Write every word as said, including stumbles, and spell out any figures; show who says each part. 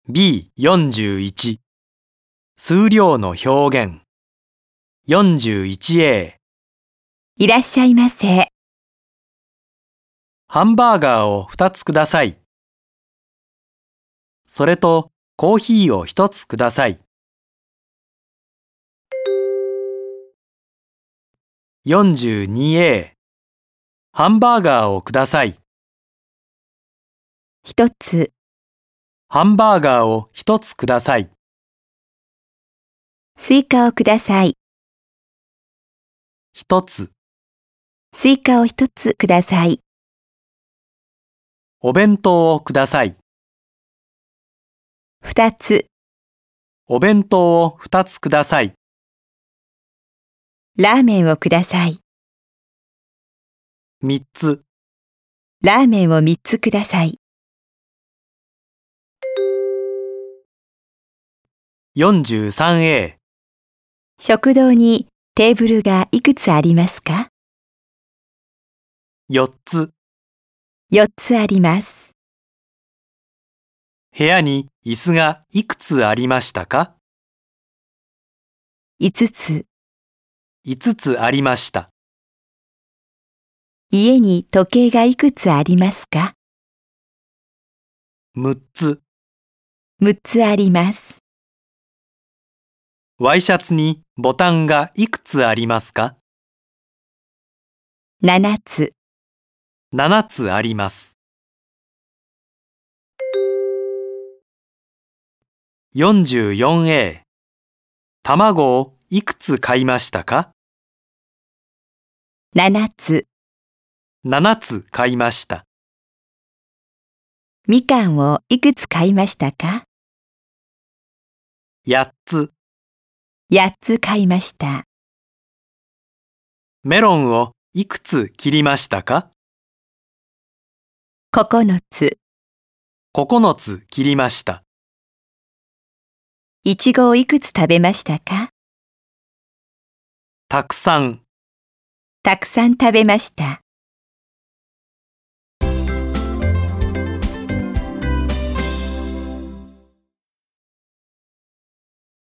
Speaker 1: ビーよんじゅういち 数量の表現 よんじゅういちエー
Speaker 2: いらっしゃいませ。
Speaker 1: ハンバーガーをふたつください。それとコーヒーをひとつください。よんじゅうにエー ハンバーガーをください。
Speaker 2: 一つ、
Speaker 1: ハンバーガーをひとつください。
Speaker 2: スイカをください。
Speaker 1: ひとつ、
Speaker 2: スイカを一つください。
Speaker 1: お弁当をください。
Speaker 2: 二つ、
Speaker 1: お弁当をふたつください。
Speaker 2: ラーメンをください。
Speaker 1: みっつ、
Speaker 2: ラーメンを三つください。
Speaker 1: よんじゅうさんエー
Speaker 2: 食堂にテーブルがいくつありますか？
Speaker 1: よっつ、
Speaker 2: 四つあります。
Speaker 1: 部屋に椅子がいくつありましたか？
Speaker 2: 五つ、
Speaker 1: いつつありました。
Speaker 2: 家に時計がいくつありますか？
Speaker 1: むっつ、
Speaker 2: 六つあります。
Speaker 1: ワイシャツにボタンがいくつありますか？
Speaker 2: 七つ、
Speaker 1: ななつあります。よんじゅうよんエー 卵をいくつ買いましたか？
Speaker 2: 七つ、
Speaker 1: ななつ買いました。
Speaker 2: みかんをいくつ買いましたか？
Speaker 1: やっつ、
Speaker 2: 八つ買いました。
Speaker 1: メロンをいくつ切りましたか？
Speaker 2: 九つ、
Speaker 1: ここのつ切りました。
Speaker 2: いちごをいくつ食べましたか？
Speaker 1: たくさん。
Speaker 2: たくさん食べました。